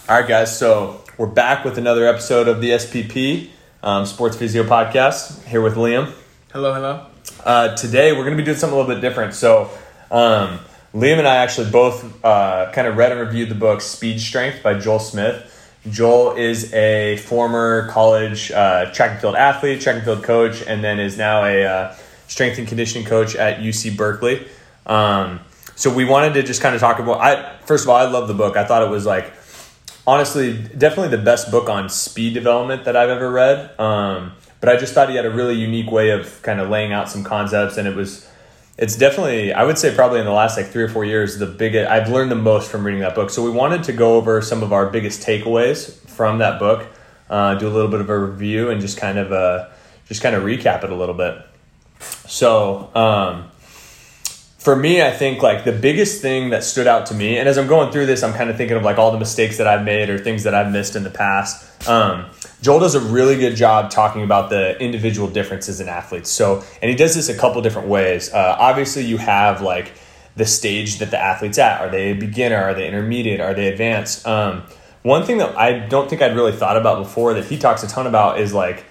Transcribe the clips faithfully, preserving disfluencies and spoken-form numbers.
All right, guys. So we're back with another episode of the S P P um, Sports Physio Podcast. Here with Liam. Hello, hello. Uh, today we're going to be doing something a little bit different. So um, Liam and I actually both uh, kind of read and reviewed the book Speed Strength by Joel Smith. Joel is a former college uh, track and field athlete, track and field coach, and then is now a uh, strength and conditioning coach at U C Berkeley. Um, so we wanted to just kind of talk about, I first of all, I love the book. I thought it was like, honestly, definitely the best book on speed development that I've ever read. Um, but I just thought he had a really unique way of kind of laying out some concepts, and it was, it's definitely, I would say probably in the last like three or four years, the biggest, I've learned the most from reading that book. So we wanted to go over some of our biggest takeaways from that book, uh, do a little bit of a review and just kind of, uh, just kind of recap it a little bit. So, um, for me, I think like the biggest thing that stood out to me, and as I'm going through this, I'm kind of thinking of like all the mistakes that I've made or things that I've missed in the past. Um, Joel does a really good job talking about the individual differences in athletes. So, and he does this a couple different ways. Uh, obviously, you have like the stage that the athlete's at. Are they a beginner? Are they intermediate? Are they advanced? Um, one thing that I don't think I'd really thought about before that he talks a ton about is like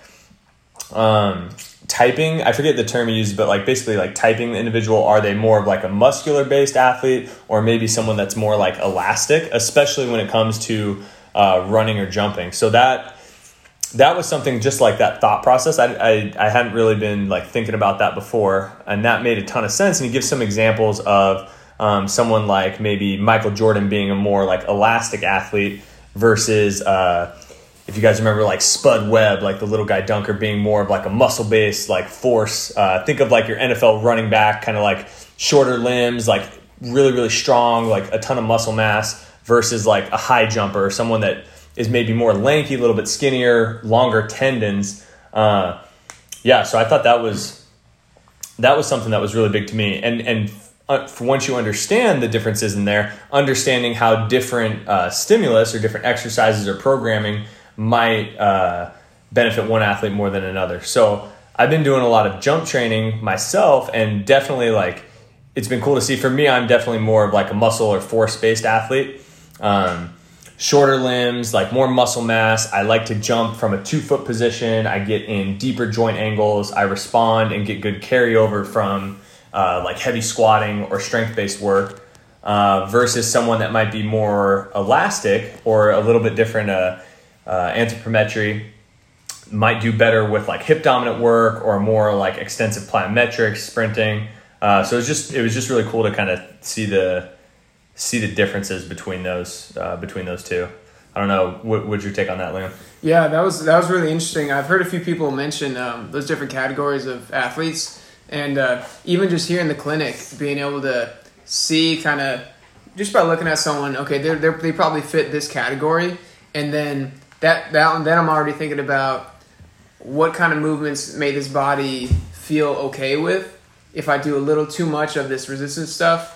um, typing. I forget the term he uses, but like basically like typing the individual. Are they more of like a muscular based athlete or maybe someone that's more like elastic, especially when it comes to uh, running or jumping? So that that was something just like that thought process. I, I, I hadn't really been like thinking about that before, and that made a ton of sense. And he gives some examples of um, someone like maybe Michael Jordan being a more like elastic athlete versus uh, if you guys remember like Spud Webb, like the little guy dunker, being more of like a muscle-based like force. Uh, think of like your N F L running back, kind of like shorter limbs, like really, really strong, like a ton of muscle mass versus like a high jumper, someone that is maybe more lanky, a little bit skinnier, longer tendons. Uh, yeah, so I thought that was that was something that was really big to me. And and uh, for once you understand the differences in there, understanding how different uh, stimulus or different exercises or programming might uh, benefit one athlete more than another. So I've been doing a lot of jump training myself, and definitely like it's been cool to see. For me, I'm definitely more of like a muscle or force-based athlete. Um, shorter limbs, like more muscle mass. I like to jump from a two-foot position. I get in deeper joint angles. I respond and get good carryover from uh, like heavy squatting or strength-based work uh, versus someone that might be more elastic or a little bit different uh, uh, anthropometry, might do better with like hip dominant work or more like extensive plyometrics, sprinting. Uh, so it was just it was just really cool to kind of see the see the differences between those uh, between those two. I don't know. What, what's your take on that, Liam? Yeah, that was that was really interesting. I've heard a few people mention um, those different categories of athletes, and uh, even just here in the clinic, being able to see kind of just by looking at someone, okay, they they they probably fit this category, and then that that then I'm already thinking about what kind of movements may this body feel okay with. If I do a little too much of this resistance stuff,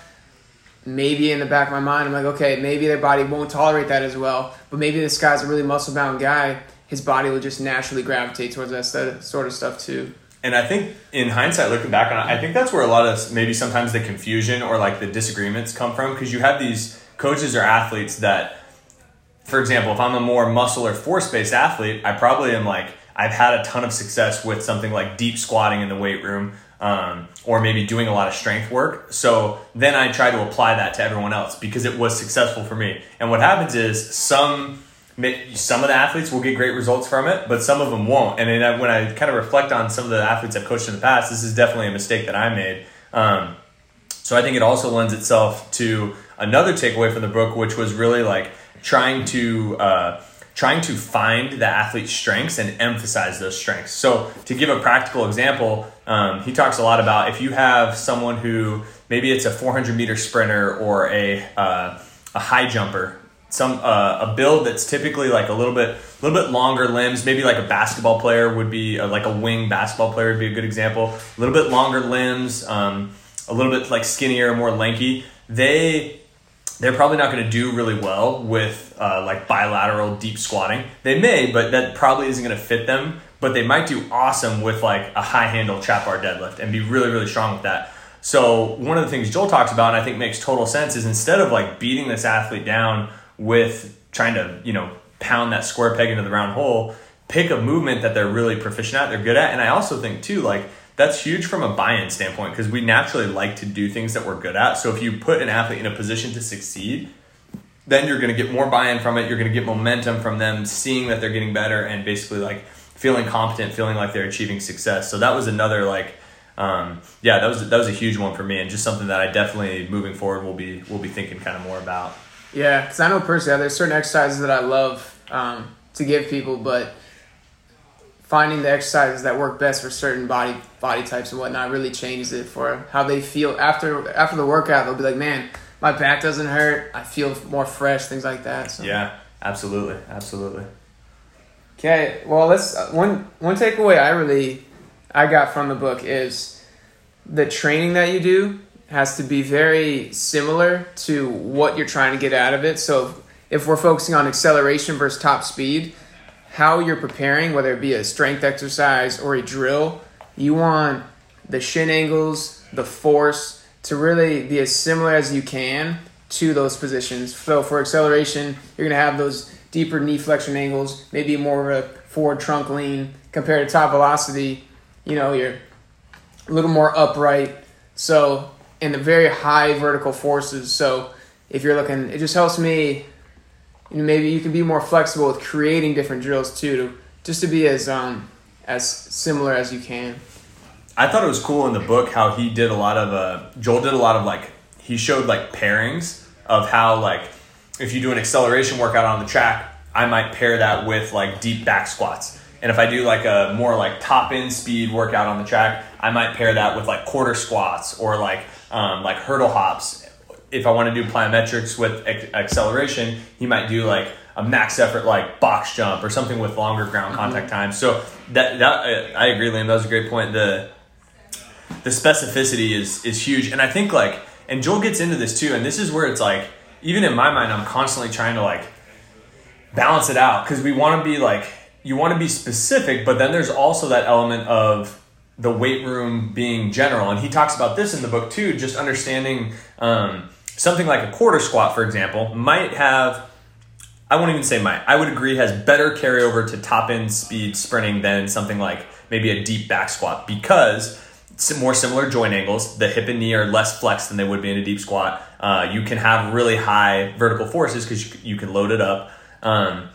maybe in the back of my mind, I'm like, okay, maybe their body won't tolerate that as well. But maybe this guy's a really muscle-bound guy. His body will just naturally gravitate towards that sort of stuff too. And I think in hindsight, looking back on it, I think that's where a lot of maybe sometimes the confusion or like the disagreements come from, because you have these coaches or athletes that, for example, if I'm a more muscle or force-based athlete, I probably am like, I've had a ton of success with something like deep squatting in the weight room, um, or maybe doing a lot of strength work. So then I try to apply that to everyone else because it was successful for me. And what happens is some some of the athletes will get great results from it, but some of them won't. And then when I kind of reflect on some of the athletes I've coached in the past, this is definitely a mistake that I made. Um, so I think it also lends itself to another takeaway from the book, which was really like trying to uh, trying to find the athlete's strengths and emphasize those strengths. So to give a practical example, um, he talks a lot about if you have someone who maybe it's a four hundred meter sprinter or a uh, a high jumper, some uh, a build that's typically like a little bit a little bit longer limbs, maybe like a basketball player would be uh, like a wing basketball player would be a good example. A little bit longer limbs, um, a little bit like skinnier, more lanky. They they're probably not going to do really well with uh, like bilateral deep squatting. They may, but that probably isn't going to fit them. But they might do awesome with like a high handle trap bar deadlift and be really, really strong with that. So one of the things Joel talks about, and I think makes total sense, is instead of like beating this athlete down with trying to, you know, pound that square peg into the round hole, pick a movement that they're really proficient at, they're good at. And I also think too, like, that's huge from a buy-in standpoint, because we naturally like to do things that we're good at. So if you put an athlete in a position to succeed, then you're going to get more buy-in from it. You're going to get momentum from them seeing that they're getting better and basically like feeling competent, feeling like they're achieving success. So that was another like, um, yeah, that was that was a huge one for me, and just something that I definitely moving forward will be will be thinking kind of more about. Yeah, because I know personally there's certain exercises that I love um, to give people, but finding the exercises that work best for certain body body types and whatnot really changes it for how they feel after after the workout. They'll be like, man, my back doesn't hurt. I feel more fresh, things like that. So. Yeah, absolutely, absolutely. Okay, well, let's uh, one one takeaway I really I got from the book is the training that you do has to be very similar to what you're trying to get out of it. So if we're focusing on acceleration versus top speed, how you're preparing, whether it be a strength exercise or a drill, you want the shin angles, the force to really be as similar as you can to those positions. So for acceleration, you're going to have those deeper knee flexion angles, maybe more of a forward trunk lean. Compared to top velocity, you know, you're a little more upright. So, and the very high vertical forces. So if you're looking, it just helps me, you know, maybe you can be more flexible with creating different drills too, to, just to be as um as similar as you can. I thought it was cool in the book how he did a lot of, uh, Joel did a lot of like, he showed like pairings of how like, if you do an acceleration workout on the track, I might pair that with like deep back squats. And if I do like a more like top end speed workout on the track, I might pair that with like quarter squats or like, um, like hurdle hops. If I want to do plyometrics with ac- acceleration, he might do like a max effort like box jump or something with longer ground contact time. So that that I agree, Liam. That was a great point. The the specificity is is huge, and I think like, and Joel gets into this too. And this is where it's like, even in my mind, I'm constantly trying to like balance it out, because we want to be like, you want to be specific, but then there's also that element of the weight room being general. And he talks about this in the book too, just understanding um, something like a quarter squat, for example, might have, I won't even say might, I would agree has better carryover to top end speed sprinting than something like maybe a deep back squat, because it's more similar joint angles. The hip and knee are less flexed than they would be in a deep squat. Uh, you can have really high vertical forces because you, you can load it up. Um,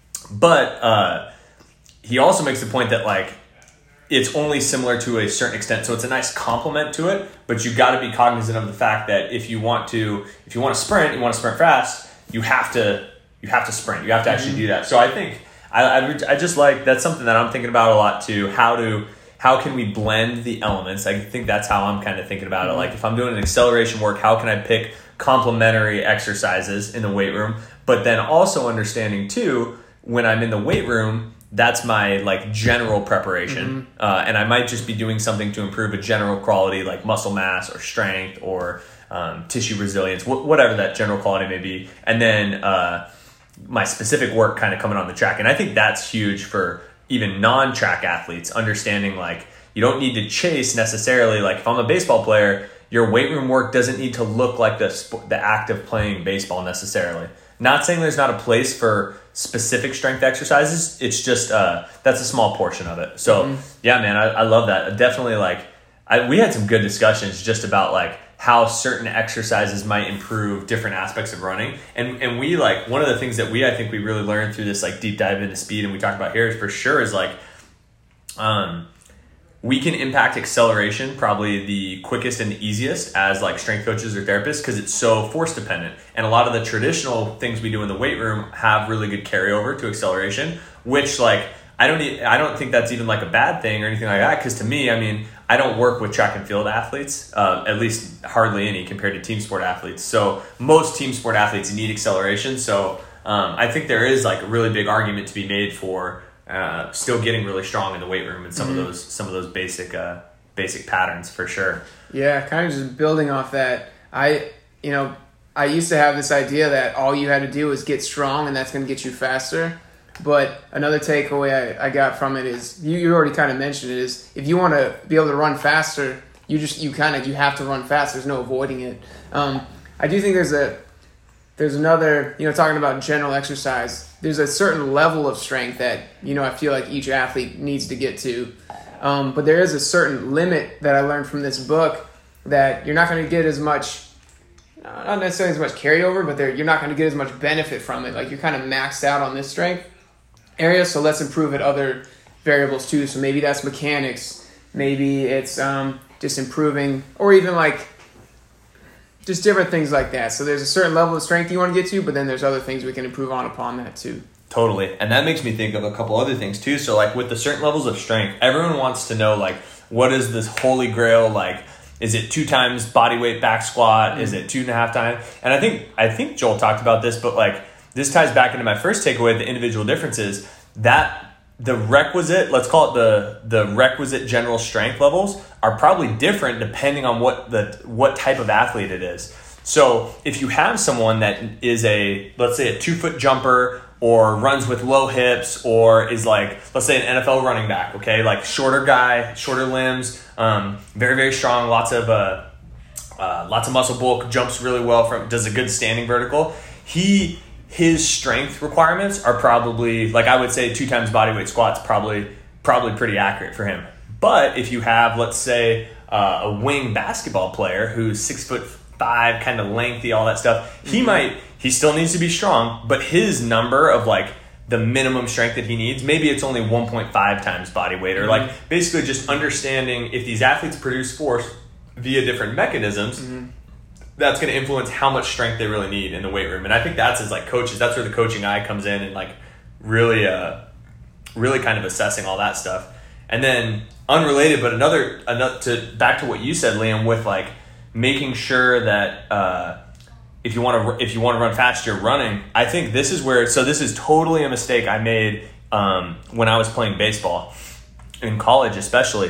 but uh, he also makes the point that like, it's only similar to a certain extent. So it's a nice complement to it, but you've got to be cognizant of the fact that if you want to, if you want to sprint, you want to sprint fast, you have to, you have to sprint. You have to actually mm-hmm. do that. So I think I, I, I just like, that's something that I'm thinking about a lot too. How to, how can we blend the elements? I think that's how I'm kind of thinking about mm-hmm. it. Like if I'm doing an acceleration work, how can I pick complementary exercises in the weight room? But then also understanding too, when I'm in the weight room, that's my like general preparation. Mm-hmm. Uh, and I might just be doing something to improve a general quality like muscle mass or strength or um, tissue resilience, wh- whatever that general quality may be. And then uh, my specific work kind of coming on the track. And I think that's huge for even non-track athletes, understanding like you don't need to chase necessarily. Like if I'm a baseball player, your weight room work doesn't need to look like the sp- the act of playing baseball necessarily. Not saying there's not a place for specific strength exercises. It's just uh, that's a small portion of it. So mm-hmm. yeah, man, I, I love that. Definitely, like I, we had some good discussions just about like how certain exercises might improve different aspects of running. And and we like one of the things that we I think we really learned through this like deep dive into speed, and we talked about here is for sure is like um. we can impact acceleration probably the quickest and easiest as like strength coaches or therapists, because it's so force dependent. And a lot of the traditional things we do in the weight room have really good carryover to acceleration, which like I don't e- I don't think that's even like a bad thing or anything like that. Because to me, I mean, I don't work with track and field athletes, uh, at least hardly any compared to team sport athletes. So most team sport athletes need acceleration. So um, I think there is like a really big argument to be made for Uh, still getting really strong in the weight room and some mm-hmm. of those some of those basic uh, basic patterns for sure. Yeah, kind of just building off that. I you know I used to have this idea that all you had to do was get strong and that's going to get you faster. But another takeaway I, I got from it is you, you already kind of mentioned it is if you want to be able to run faster, you just you kind of you have to run fast. There's no avoiding it. Um, I do think there's a there's another, you know, talking about general exercise, there's a certain level of strength that, you know, I feel like each athlete needs to get to. Um, but there is a certain limit that I learned from this book that you're not going to get as much, not necessarily as much carryover, but you're not going to get as much benefit from it. Like, you're kind of maxed out on this strength area, so let's improve at other variables too. So maybe that's mechanics, maybe it's um, just improving, or even like just different things like that. So there's a certain level of strength you want to get to, but then there's other things we can improve on upon that too. Totally. And that makes me think of a couple other things too. So like with the certain levels of strength, everyone wants to know like, what is this holy grail? Like, is it two times body weight back squat? Mm-hmm. Is it two and a half times? And I think, I think Joel talked about this, but like this ties back into my first takeaway, the individual differences, that the requisite, let's call it the the requisite general strength levels are probably different depending on what the what type of athlete it is. So if you have someone that is a, let's say a two foot jumper or runs with low hips or is like, let's say an N F L running back, okay, like shorter guy, shorter limbs, um, very, very strong, lots of uh, uh, lots of muscle bulk, jumps really well, from does a good standing vertical. He His strength requirements are probably, like I would say, two times body weight squats probably probably pretty accurate for him. But if you have, let's say, uh, a wing basketball player who's six foot five, kind of lengthy, all that stuff, he mm-hmm. might, he still needs to be strong, but his number of like the minimum strength that he needs, maybe it's only one point five times body weight, or mm-hmm. like basically just understanding if these athletes produce force via different mechanisms, mm-hmm. that's going to influence how much strength they really need in the weight room. And I think that's as like coaches, that's where the coaching eye comes in and like really, uh, really kind of assessing all that stuff. And then unrelated, but another, another to back to what you said, Liam, with like making sure that, uh, if you want to, if you want to run fast, you're running. I think this is where, so this is totally a mistake I made, um, when I was playing baseball in college, especially.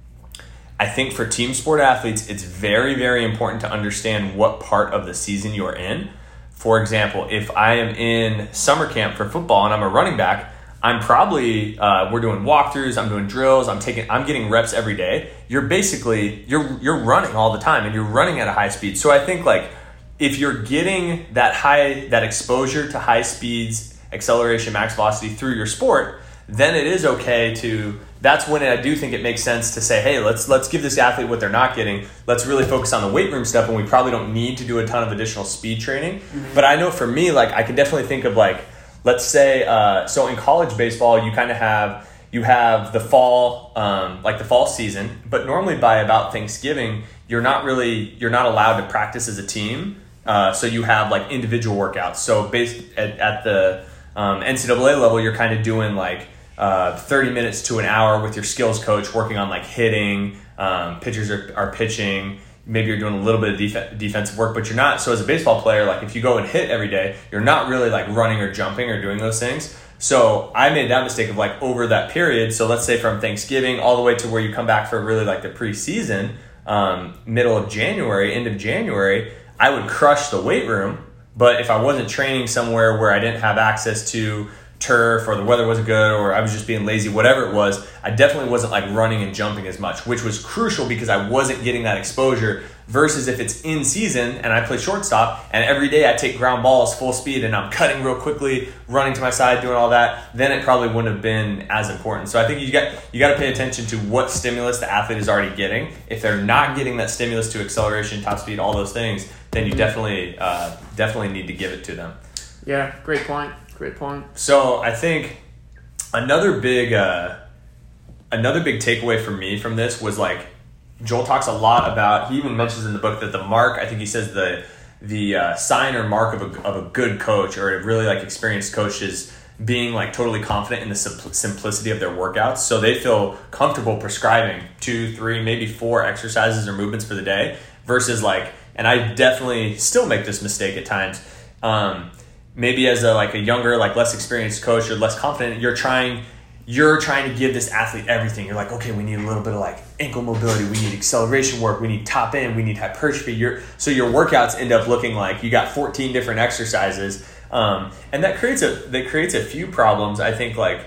I think for team sport athletes, it's very, very important to understand what part of the season you're in. For example, if I am in summer camp for football and I'm a running back, I'm probably, uh, we're doing walkthroughs, I'm doing drills, I'm taking, I'm getting reps every day. You're basically, you're, you're running all the time and you're running at a high speed. So I think like, if you're getting that high, that exposure to high speeds, acceleration, max velocity through your sport, then it is okay to, that's when I do think it makes sense to say, hey, let's let's give this athlete what they're not getting. Let's really focus on the weight room stuff, and we probably don't need to do a ton of additional speed training. Mm-hmm. But I know for me, like I can definitely think of like, let's say, uh, so in college baseball, you kind of have, you have the fall, um, like the fall season, but normally by about Thanksgiving, you're not really, you're not allowed to practice as a team. Uh, so you have like individual workouts. So based at, at the um, N C double A level, you're kind of doing like uh, thirty minutes to an hour with your skills coach working on like hitting, um, pitchers are, are pitching, maybe you're doing a little bit of def- defensive work, but you're not. So as a baseball player, like if you go and hit every day, you're not really like running or jumping or doing those things. So I made that mistake of like over that period. So let's say from Thanksgiving all the way to where you come back for really like the preseason, um, middle of January, end of January, I would crush the weight room. But if I wasn't training somewhere where I didn't have access to turf or the weather wasn't good or I was just being lazy, whatever it was, I definitely wasn't like running and jumping as much, which was crucial because I wasn't getting that exposure versus if it's in season and I play shortstop and every day I take ground balls full speed and I'm cutting real quickly, running to my side, doing all that, then it probably wouldn't have been as important. So I think you got you got to pay attention to what stimulus the athlete is already getting. If they're not getting that stimulus to acceleration, top speed, all those things, then you definitely uh, definitely need to give it to them. Yeah, great point. Great point. So I think another big uh, another big takeaway for me from this was like Joel talks a lot about, he even mentions in the book that the mark, I think he says the the uh, sign or mark of a, of a good coach or a really like experienced coach is being like totally confident in the simpl- simplicity of their workouts. So they feel comfortable prescribing two, three, maybe four exercises or movements for the day versus like, and I definitely still make this mistake at times. Um, maybe as a like a younger, like less experienced coach or less confident, you're trying you're trying to give this athlete everything. You're like, okay, we need a little bit of like ankle mobility, we need acceleration work, we need top end, we need hypertrophy. You're, so your workouts end up looking like you got fourteen different exercises. Um, and that creates a that creates a few problems. I think like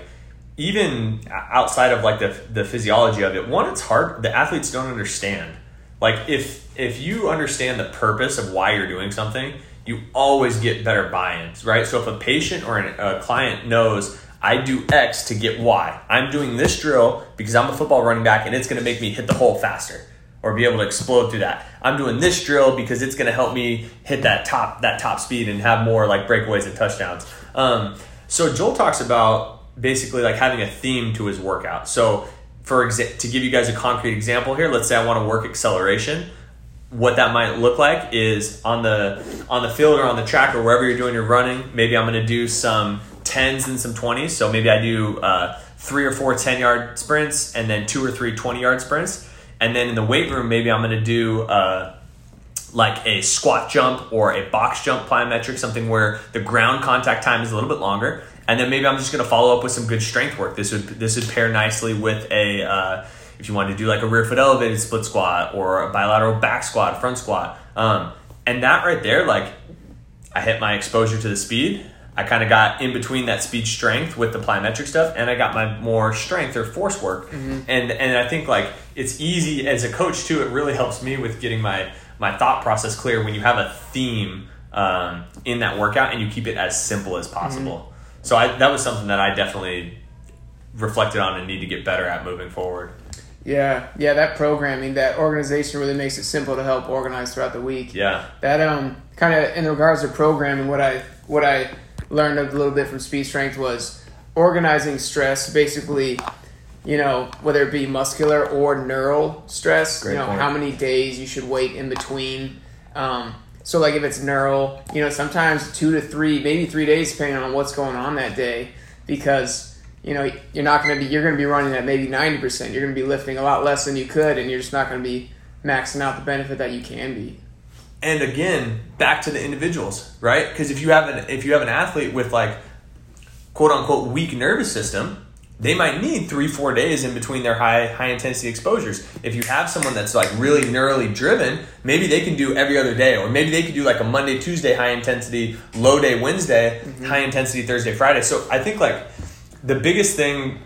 even outside of like the the physiology of it, one, it's hard, the athletes don't understand. Like if if you understand the purpose of why you're doing something, you always get better buy-ins, right? So if a patient or an, a client knows, I do X to get Y, I'm doing this drill because I'm a football running back and it's going to make me hit the hole faster or be able to explode through that. I'm doing this drill because it's going to help me hit that top that top speed and have more like breakaways and touchdowns. Um, so Joel talks about basically like having a theme to his workout. So for exa- to give you guys a concrete example here, let's say I want to work acceleration. What that might look like is on the on the field or on the track or wherever you're doing your running, maybe I'm going to do some tens and some twenties. So maybe I do uh, three or four ten-yard sprints and then two or three twenty-yard sprints. And then in the weight room, maybe I'm going to do uh, like a squat jump or a box jump plyometric, something where the ground contact time is a little bit longer. And then maybe I'm just going to follow up with some good strength work. This would this would pair nicely with a uh, if you wanted to do like a rear foot elevated split squat or a bilateral back squat, front squat. Um, and that right there, like I hit my exposure to the speed. I kind of got in between that speed strength with the plyometric stuff, and I got my more strength or force work. Mm-hmm. And and I think like it's easy as a coach too. It really helps me with getting my my thought process clear when you have a theme um, in that workout and you keep it as simple as possible. Mm-hmm. So I, that was something that I definitely reflected on and need to get better at moving forward. Yeah, yeah, that programming, that organization really makes it simple to help organize throughout the week. Yeah. That um kind of in regards to programming, what I what I learned a little bit from Speed Strength was organizing stress, basically, you know, whether it be muscular or neural stress, Great you know, point. How many days you should wait in between. Um, so like if it's neural, you know, sometimes two to three, maybe three days depending on what's going on that day, because you know, you're not going to be, you're going to be running at maybe ninety percent. You're going to be lifting a lot less than you could, and you're just not going to be maxing out the benefit that you can be. And again, back to the individuals, right? Because if you have an if you have an athlete with like quote unquote weak nervous system, they might need three, four days in between their high high intensity exposures. If you have someone that's like really neurally driven, maybe they can do every other day, or maybe they could do like a Monday, Tuesday high intensity, low day Wednesday, mm-hmm. high intensity Thursday, Friday. So I think like the biggest thing,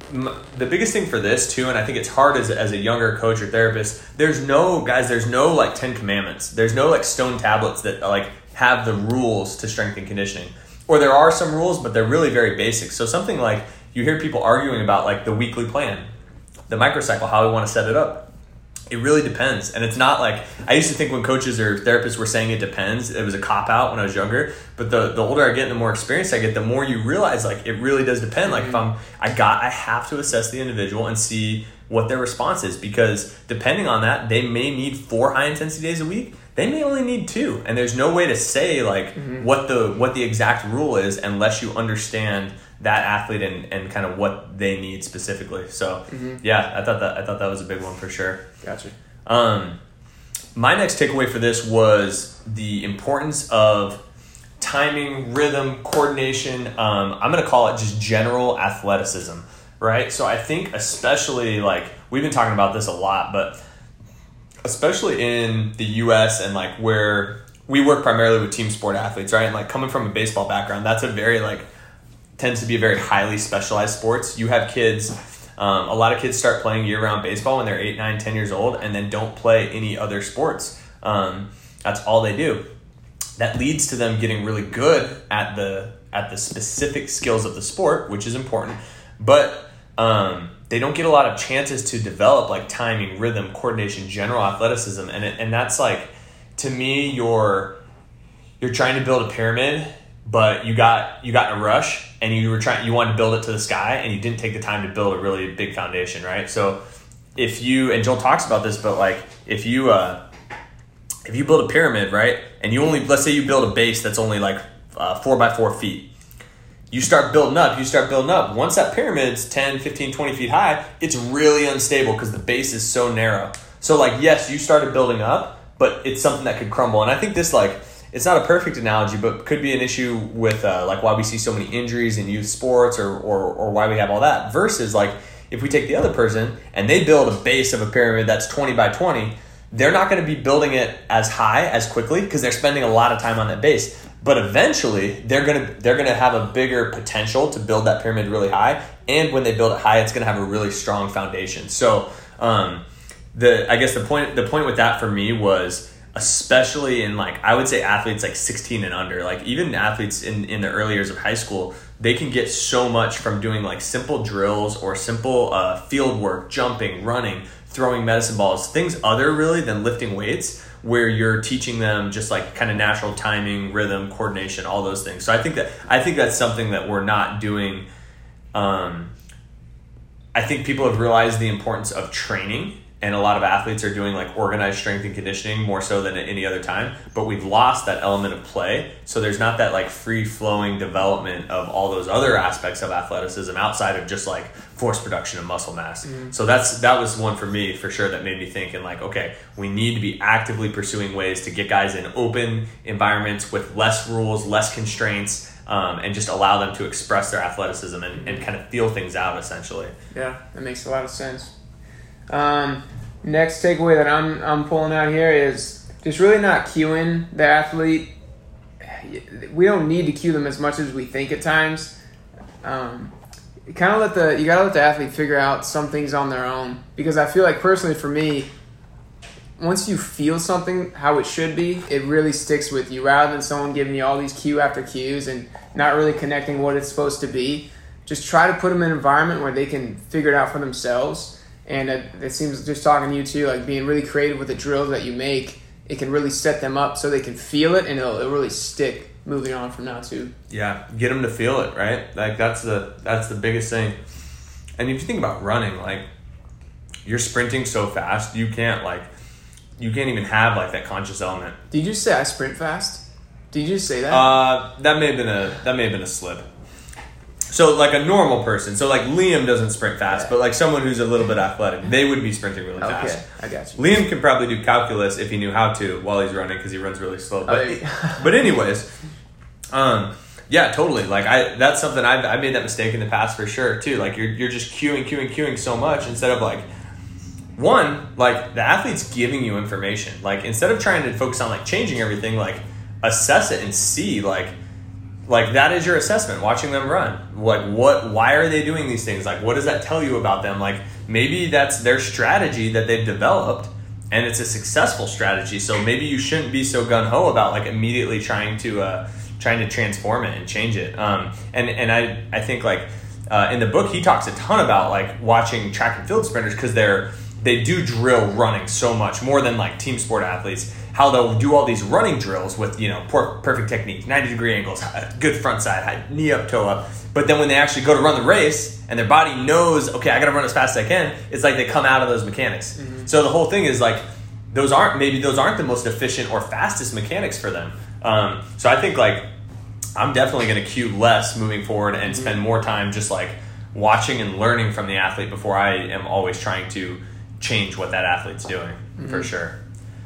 the biggest thing for this too, and I think it's hard as a, as a younger coach or therapist. There's no guys. There's no like Ten Commandments. There's no like stone tablets that like have the rules to strength and conditioning. Or there are some rules, but they're really very basic. So something like you hear people arguing about like the weekly plan, the microcycle, how we want to set it up. It really depends. And it's not like, I used to think when coaches or therapists were saying it depends, it was a cop-out when I was younger. But the, the older I get and the more experience I get, the more you realize like it really does depend. Like if I'm, I got, I have to assess the individual and see what their response is, because depending on that, they may need four high intensity days a week. They may only need two. And there's no way to say like mm-hmm. what the what the exact rule is unless you understand that athlete and, and kind of what they need specifically. So mm-hmm. yeah, I thought that I thought that was a big one for sure. Gotcha. Um, my next takeaway for this was the importance of timing, rhythm, coordination. Um, I'm going to call it just general athleticism, right? So I think especially like we've been talking about this a lot, but especially in the U S and like where we work primarily with team sport athletes, right? And like coming from a baseball background, that's a very like tends to be a very highly specialized sports. You have kids, um, a lot of kids start playing year-round baseball when they're eight, nine, ten years old and then don't play any other sports. Um, that's all they do. That leads to them getting really good at the at the specific skills of the sport, which is important. But um, they don't get a lot of chances to develop like timing, rhythm, coordination, general athleticism. And it, and that's like, to me, you're you're trying to build a pyramid, but you got you got in a rush and you were trying you wanted to build it to the sky and you didn't take the time to build a really big foundation, right? So if you, and Joel talks about this, but like if you uh, if you build a pyramid, right, and you only, let's say you build a base that's only like uh, four by four feet, you start building up, you start building up. Once that pyramid's ten, fifteen, twenty feet high, it's really unstable because the base is so narrow. So like, yes, you started building up, but it's something that could crumble. And I think this like, it's not a perfect analogy, but could be an issue with uh, like why we see so many injuries in youth sports or, or or why we have all that, versus like if we take the other person and they build a base of a pyramid that's twenty by twenty, they're not going to be building it as high as quickly because they're spending a lot of time on that base. But eventually they're going to they're going to have a bigger potential to build that pyramid really high, and when they build it high, it's going to have a really strong foundation. So um, the I guess the point the point with that for me was, especially in like, I would say athletes like sixteen and under, like even athletes in, in the early years of high school, they can get so much from doing like simple drills or simple uh, field work, jumping, running, throwing medicine balls, things other really than lifting weights, where you're teaching them just like kind of natural timing, rhythm, coordination, all those things. So I think that, I think that's something that we're not doing. Um, I think people have realized the importance of training, and a lot of athletes are doing like organized strength and conditioning more so than at any other time, but we've lost that element of play. So there's not that like free flowing development of all those other aspects of athleticism outside of just like force production and muscle mass. Mm-hmm. So that's, that was one for me for sure that made me think and like, okay, we need to be actively pursuing ways to get guys in open environments with less rules, less constraints, um, and just allow them to express their athleticism and, and kind of feel things out essentially. Yeah, that makes a lot of sense. Um, next takeaway that I'm I'm pulling out here is just really not cueing the athlete. We don't need to cue them as much as we think at times. Um, kind of let the you gotta let the athlete figure out some things on their own, because I feel like personally for me, once you feel something how it should be, it really sticks with you rather than someone giving you all these cue after cues and not really connecting what it's supposed to be. Just try to put them in an environment where they can figure it out for themselves. And it, it seems, just talking to you too, like being really creative with the drills that you make, it can really set them up so they can feel it, and it'll, it'll really stick moving on from now too. Yeah, get them to feel it, right? Like that's the that's the biggest thing. And if you think about running, like you're sprinting so fast, you can't like you can't even have like that conscious element. Did you just say I sprint fast? Did you just say that? Uh, that may have been a that may have been a slip. So like a normal person, so like Liam doesn't sprint fast, yeah. but like someone who's a little bit athletic, they would be sprinting really okay, fast. I got you. Liam could probably do calculus if he knew how to while he's running because he runs really slow. But, oh, yeah. but anyways, um, yeah, totally. Like I, that's something I've I made that mistake in the past for sure too. Like you're you're just queuing, queuing, queuing so much instead of like one, like the athlete's giving you information. Like instead of trying to focus on like changing everything, like assess it and see like. Like that is your assessment, watching them run. Like what, why are they doing these things? Like what does that tell you about them? Like maybe that's their strategy that they've developed and it's a successful strategy. So maybe you shouldn't be so gung-ho about like immediately trying to, uh, trying to transform it and change it. Um, and, and I, I think like, uh, in the book, he talks a ton about like watching track and field sprinters because they're, they do drill running so much more than like team sport athletes. How they'll do all these running drills with, you know, perfect technique, ninety degree angles, good front side, high, knee up, toe up. But then when they actually go to run the race and their body knows, okay, I got to run as fast as I can, it's like they come out of those mechanics. Mm-hmm. So the whole thing is like, those aren't, maybe those aren't the most efficient or fastest mechanics for them. Um, so I think like, I'm definitely going to cue less moving forward and mm-hmm. spend more time just like watching and learning from the athlete before I am always trying to change what that athlete's doing mm-hmm. for sure.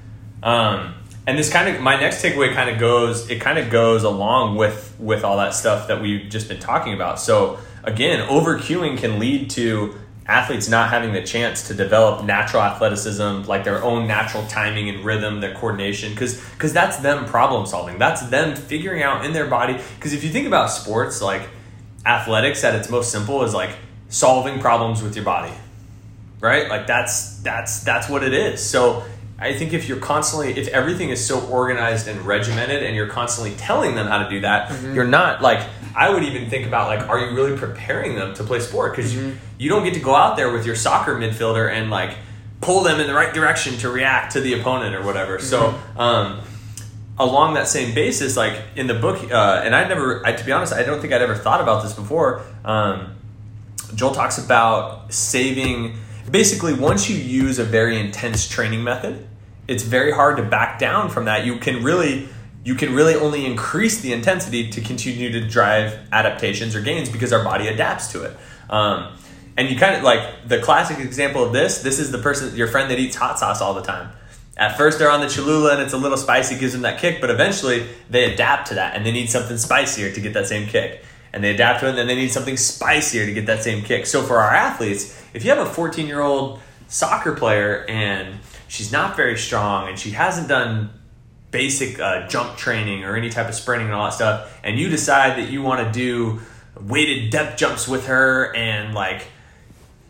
Um, and this kind of, my next takeaway kind of goes, it kind of goes along with, with all that stuff that we've just been talking about. So again, over cueing can lead to athletes not having the chance to develop natural athleticism, like their own natural timing and rhythm, their coordination, cause, cause that's them problem solving. That's them figuring out in their body. Cause if you think about sports, like athletics at its most simple is like solving problems with your body, right? Like that's, that's, that's what it is. So I think if you're constantly, if everything is so organized and regimented and you're constantly telling them how to do that, mm-hmm. you're not like, I would even think about like, are you really preparing them to play sport? Because mm-hmm. you, you don't get to go out there with your soccer midfielder and like pull them in the right direction to react to the opponent or whatever. Mm-hmm. So um, along that same basis, like in the book, uh, and I never, I, to be honest, I don't think I'd ever thought about this before. Um, Joel talks about saving, basically once you use a very intense training method, it's very hard to back down from that. You can really, you can really only increase the intensity to continue to drive adaptations or gains because our body adapts to it. Um, and you kind of like the classic example of this, this is the person, your friend that eats hot sauce all the time. At first they're on the Cholula and it's a little spicy, gives them that kick, but eventually they adapt to that and they need something spicier to get that same kick. And they adapt to it and then they need something spicier to get that same kick. So for our athletes, if you have a fourteen-year-old soccer player and she's not very strong and she hasn't done basic uh, jump training or any type of sprinting and all that stuff, and you decide that you want to do weighted depth jumps with her and like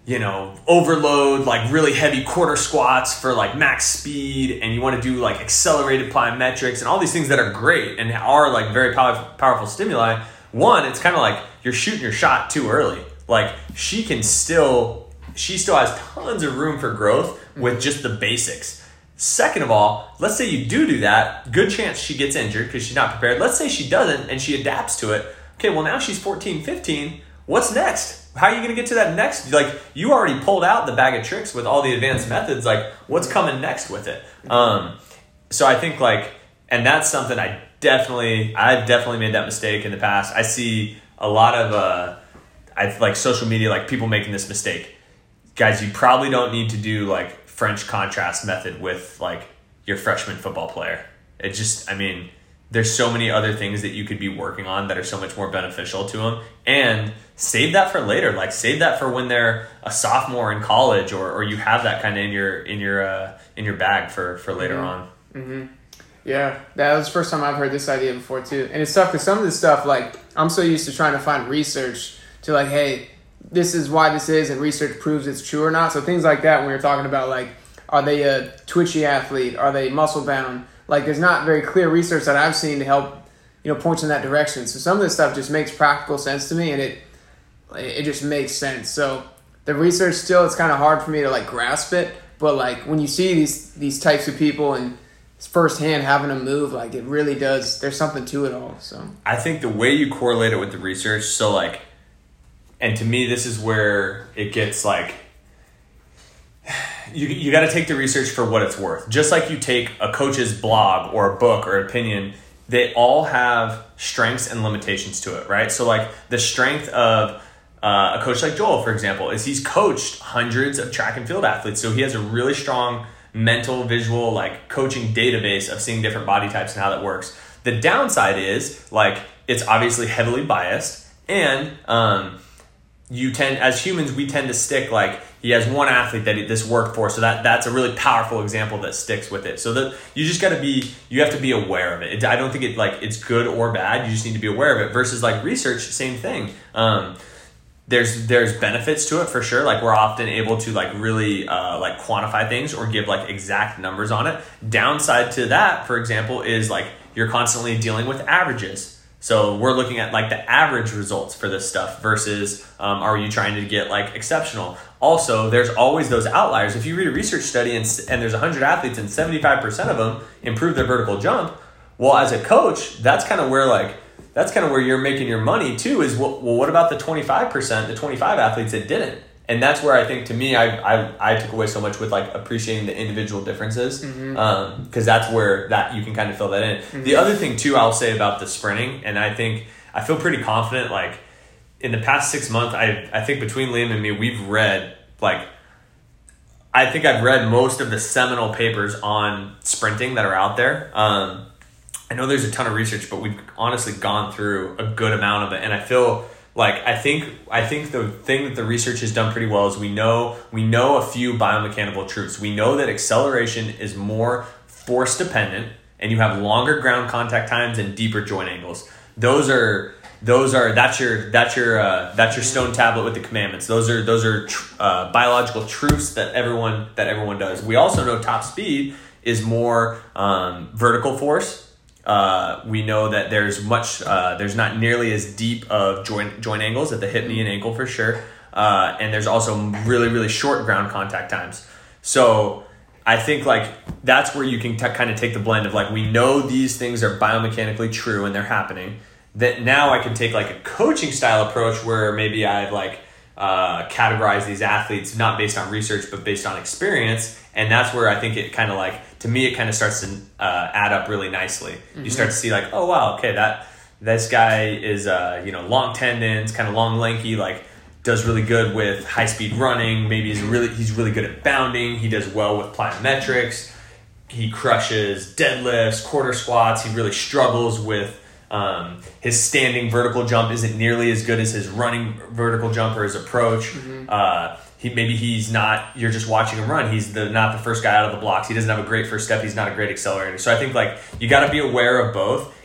you know, overload like really heavy quarter squats for like max speed, and you want to do like accelerated plyometrics and all these things that are great and are like very powerful, powerful stimuli. One, it's kind of like you're shooting your shot too early. Like she can still, she still has tons of room for growth with just the basics. Second of all, let's say you do do that, good chance she gets injured because she's not prepared. Let's say she doesn't and she adapts to it. Okay, well now she's fourteen, fifteen. What's next? How are you going to get to that next? Like, you already pulled out the bag of tricks with all the advanced methods. Like, what's coming next with it? Um, so I think, like, and that's something I definitely, I've definitely made that mistake in the past. I see a lot of, uh, I like social media, like people making this mistake. Guys, you probably don't need to do like French contrast method with like your freshman football player. It just, I mean, there's so many other things that you could be working on that are so much more beneficial to them, and save that for later. Like save that for when they're a sophomore in college, or, or you have that kind of in your in your uh, in your bag for, for later mm-hmm. on. Mm-hmm. Yeah, that was the first time I've heard this idea before too, and it's tough because some of this stuff, like I'm so used to trying to find research to like, hey, this is why this is, and research proves it's true or not. So things like that when you're talking about like, are they a twitchy athlete? Are they muscle bound? Like, there's not very clear research that I've seen to help, you know, point in that direction. So some of this stuff just makes practical sense to me, and it it just makes sense. So the research still, it's kind of hard for me to like grasp it, but like when you see these these types of people and firsthand having them move, like it really does. There's something to it all. So I think the way you correlate it with the research, so like, and to me, this is where it gets like. You you got to take the research for what it's worth. Just like you take a coach's blog or a book or opinion, they all have strengths and limitations to it, right? So like the strength of uh, a coach like Joel, for example, is he's coached hundreds of track and field athletes. So he has a really strong mental, visual, like coaching database of seeing different body types and how that works. The downside is like it's obviously heavily biased, and um, you tend, as humans, we tend to stick like, he has one athlete that this worked for, so that that's a really powerful example that sticks with it. So that you just got to be, you have to be aware of it. it. I don't think it like it's good or bad. You just need to be aware of it. Versus like research, same thing. Um, there's there's benefits to it for sure. Like we're often able to like really uh, like quantify things or give like exact numbers on it. Downside to that, for example, is like you're constantly dealing with averages. So we're looking at like the average results for this stuff versus um, are you trying to get like exceptional? Also, there's always those outliers. If you read a research study and, and there's one hundred athletes and seventy-five percent of them improve their vertical jump, well, as a coach, that's kind of where like, that's kind of where you're making your money too is, well, well, what about the twenty-five percent, the twenty-five athletes that didn't? And that's where I think, to me, I I, I took away so much with like appreciating the individual differences, because mm-hmm. um, that's where that you can kind of fill that in. Mm-hmm. The other thing too, I'll say about the sprinting, and I think I feel pretty confident. Like in the past six months, I I think between Liam and me, we've read like I think I've read most of the seminal papers on sprinting that are out there. Um, I know there's a ton of research, but we've honestly gone through a good amount of it, and I feel. Like I think I think the thing that the research has done pretty well is we know we know a few biomechanical truths. We know that acceleration is more force dependent, and you have longer ground contact times and deeper joint angles. Those are those are that's your that's your uh, that's your stone tablet with the commandments. Those are those are tr- uh, biological truths that everyone that everyone does. We also know top speed is more um, vertical force. Uh, we know that there's much, uh, there's not nearly as deep of joint joint angles at the hip, knee, and ankle for sure. Uh, and there's also really, really short ground contact times. So I think like that's where you can t- kind of take the blend of like, we know these things are biomechanically true and they're happening. That now I can take like a coaching style approach where maybe I've like uh, categorized these athletes not based on research, but based on experience. And that's where I think it kind of like, to me, it kind of starts to uh, add up really nicely. Mm-hmm. You start to see like, oh, wow, okay, that this guy is, uh, you know, long tendons, kind of long, lanky, like does really good with high speed running. Maybe he's really, he's really good at bounding. He does well with plyometrics. He crushes deadlifts, quarter squats. He really struggles with um, his standing vertical jump isn't nearly as good as his running vertical jump or his approach. Mm-hmm. Uh, He, maybe he's not, you're just watching him run. He's the not the first guy out of the blocks. He doesn't have a great first step. He's not a great accelerator. So I think like you got to be aware of both.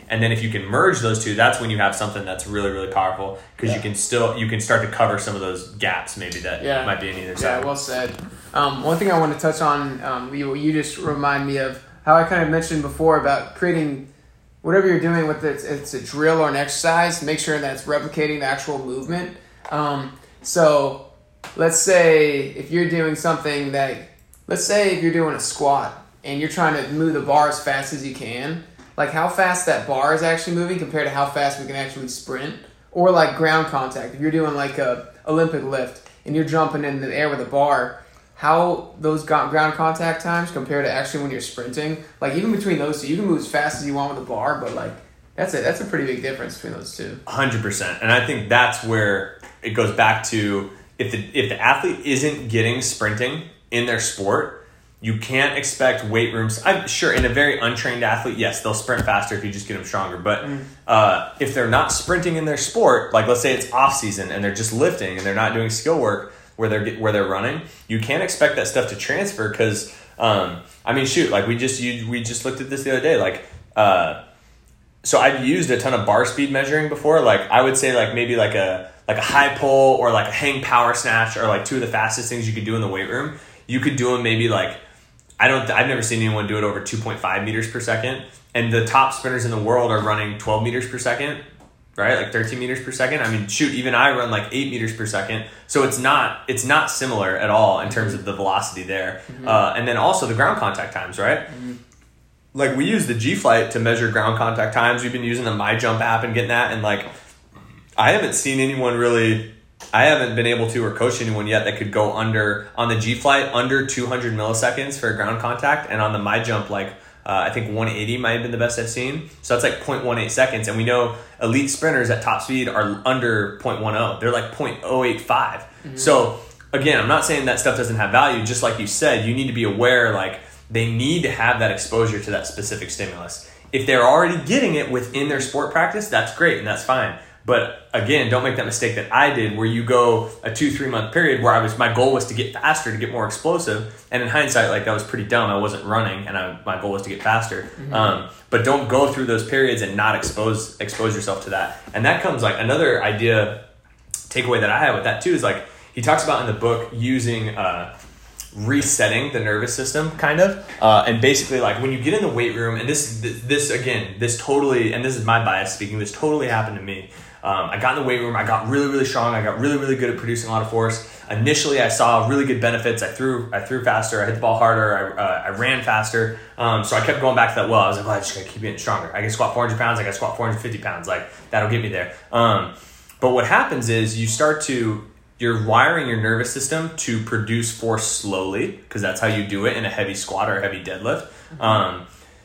And then if you can merge those two, that's when you have something that's really, really powerful because Yeah. you can still, you can start to cover some of those gaps maybe that Yeah. might be in either Yeah, side. well said. Um, one thing I want to touch on, um, you, you just remind me of how I kind of mentioned before about creating whatever you're doing with it, it's a drill or an exercise, make sure that it's replicating the actual movement. Um, so let's say if you're doing something that, let's say if you're doing a squat and you're trying to move the bar as fast as you can, like how fast that bar is actually moving compared to how fast we can actually sprint, or like ground contact. If you're doing like a Olympic lift and you're jumping in the air with a bar, how those ground contact times compare to actually when you're sprinting. Like even between those two, you can move as fast as you want with the bar, but like that's a that's a pretty big difference between those two. one hundred percent. And I think that's where it goes back to if the if the athlete isn't getting sprinting in their sport, you can't expect weight rooms. I'm sure in a very untrained athlete, yes, they'll sprint faster if you just get them stronger. But mm. uh, if they're not sprinting in their sport, like let's say it's off season and they're just lifting and they're not doing skill work where they're where they're running, you can't expect that stuff to transfer because um, I mean, shoot, like we just you, we just looked at this the other day, like. Uh, so I've used a ton of bar speed measuring before. Like I would say, like maybe like a like a high pull or like a hang power snatch are like two of the fastest things you could do in the weight room. You could do them maybe like. I don't. I've never seen anyone do it over two point five meters per second, and the top sprinters in the world are running twelve meters per second, right? Like thirteen meters per second. I mean, shoot, even I run like eight meters per second. So it's not. It's not similar at all in terms of the velocity there, mm-hmm. uh, and then also the ground contact times, right? Mm-hmm. Like we use the G Flight to measure ground contact times. We've been using the MyJump app and getting that, and like I haven't seen anyone really. I haven't been able to or coach anyone yet that could go under on the G Flight under two hundred milliseconds for ground contact, and on the MyJump like uh, I think one eighty might have been the best I've seen. So that's like zero point one eight seconds, and we know elite sprinters at top speed are under zero point one zero. They're like zero point zero eight five. Mm-hmm. So again, I'm not saying that stuff doesn't have value. Just like you said, you need to be aware like they need to have that exposure to that specific stimulus. If they're already getting it within their sport practice, that's great and that's fine. But again, don't make that mistake that I did where you go a two, three month period where I was, my goal was to get faster, to get more explosive. And in hindsight, like that was pretty dumb. I wasn't running and I, my goal was to get faster. Mm-hmm. Um, but don't go through those periods and not expose, expose yourself to that. And that comes like another idea takeaway that I have with that too, is like, he talks about in the book using, uh, resetting the nervous system kind of uh, and basically like when you get in the weight room and this, this this again this totally and this is my bias speaking, this totally happened to me. um, I got in the weight room, I got really really strong, I got really really good at producing a lot of force. Initially I saw really good benefits. I threw I threw faster, I hit the ball harder, I, uh, I ran faster, um, so I kept going back to that well. I was like, well, I just gotta keep getting stronger. I can squat four hundred pounds, I can squat four hundred fifty pounds, like that'll get me there. Um, but what happens is you start to you're wiring your nervous system to produce force slowly because that's how you do it in a heavy squat or a heavy deadlift. Mm-hmm. Um,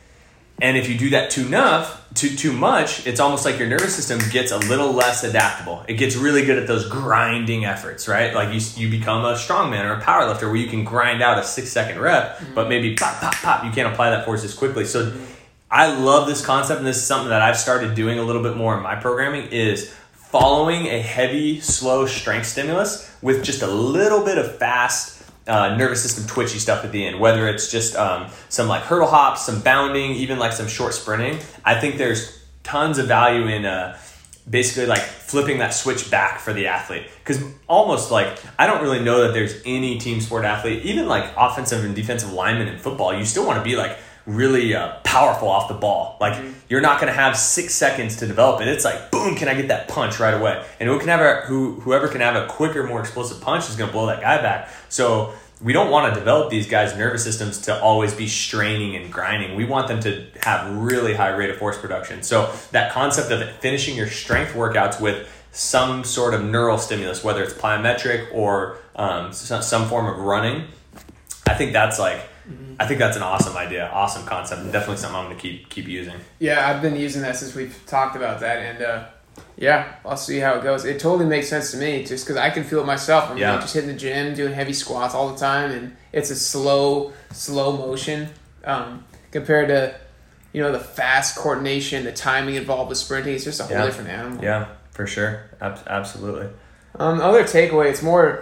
and if you do that too enough, too too much, it's almost like your nervous system gets a little less adaptable. It gets really good at those grinding efforts, right? Like you you become a strongman or a powerlifter where you can grind out a six second rep, mm-hmm. but maybe pop, pop, pop, you can't apply that force as quickly. So mm-hmm. I love this concept, and this is something that I've started doing a little bit more in my programming is following a heavy, slow strength stimulus with just a little bit of fast uh, nervous system twitchy stuff at the end, whether it's just um, some like hurdle hops, some bounding, even like some short sprinting. I think there's tons of value in uh, basically like flipping that switch back for the athlete. Because almost like, I don't really know that there's any team sport athlete, even like offensive and defensive linemen in football, you still want to be like really uh, powerful off the ball. Like mm-hmm. you're not going to have six seconds to develop it. It's like, boom, can I get that punch right away? And who can have a, who whoever can have a quicker, more explosive punch is going to blow that guy back. So we don't want to develop these guys' nervous systems to always be straining and grinding. We want them to have really high rate of force production. So that concept of finishing your strength workouts with some sort of neural stimulus, whether it's plyometric or um, some form of running, I think that's like, Mm-hmm. I think that's an awesome idea, awesome concept, and definitely something I'm going to keep keep using. Yeah, I've been using that since we've talked about that, and uh, yeah, I'll see how it goes. It totally makes sense to me, just because I can feel it myself. I'm yeah. like just hitting the gym, doing heavy squats all the time, and it's a slow, slow motion um, compared to, you know, the fast coordination, the timing involved with sprinting. It's just a whole yeah. different animal. Yeah, for sure, Ab- absolutely. Um, other takeaway, it's more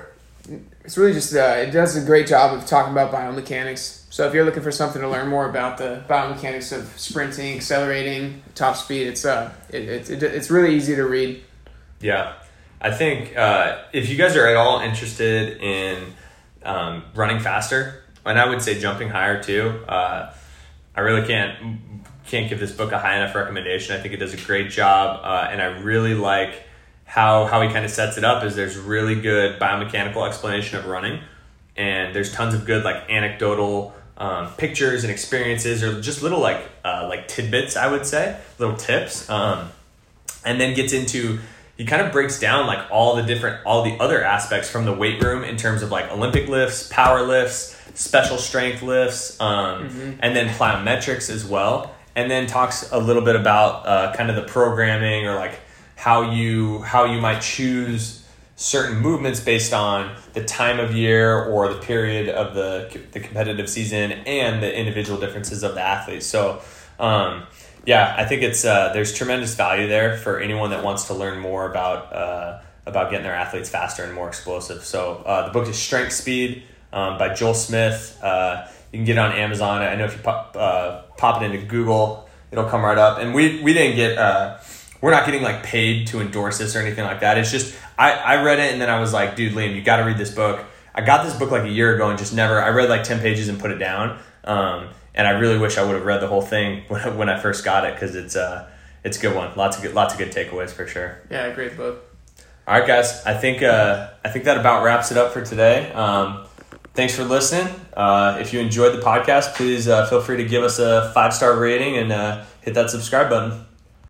it's really just uh, it does a great job of talking about biomechanics. So if you're looking for something to learn more about the biomechanics of sprinting, accelerating, top speed, it's uh, it, it, it it's really easy to read. Yeah, I think uh, if you guys are at all interested in um, running faster, and I would say jumping higher too, uh, I really can't can't give this book a high enough recommendation. I think it does a great job, uh, and I really like how how he kind of sets it up. Is there's really good biomechanical explanation of running, and there's tons of good like anecdotal um, pictures and experiences, or just little like uh, like tidbits, I would say, little tips, um, and then gets into. He kind of breaks down like all the different, all the other aspects from the weight room in terms of like Olympic lifts, power lifts, special strength lifts, um, mm-hmm. and then plyometrics as well. And then talks a little bit about uh, kind of the programming or like how you how you might choose certain movements based on the time of year or the period of the the competitive season and the individual differences of the athletes. So. Um, Yeah, I think it's uh, there's tremendous value there for anyone that wants to learn more about uh, about getting their athletes faster and more explosive. So uh, the book is Strength Speed um, by Joel Smith. Uh, you can get it on Amazon. I know if you pop, uh, pop it into Google, it'll come right up. And we we didn't get uh, we're not getting like paid to endorse this or anything like that. It's just I, I read it and then I was like, dude, Liam, you got to read this book. I got this book like a year ago and just never. I read like ten pages and put it down. Um, And I really wish I would have read the whole thing when, when I first got it because it's uh it's a good one. Lots of good lots of good takeaways for sure. Yeah, great book. All right, guys. I think uh I think that about wraps it up for today. Um, thanks for listening. Uh, if you enjoyed the podcast, please uh, feel free to give us a five star rating and uh, hit that subscribe button.